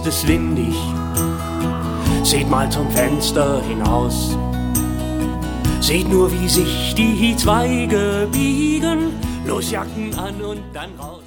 ist es windig. Seht mal zum Fenster hinaus. Seht nur, wie sich die Zweige biegen. Los, Jacken an und dann raus.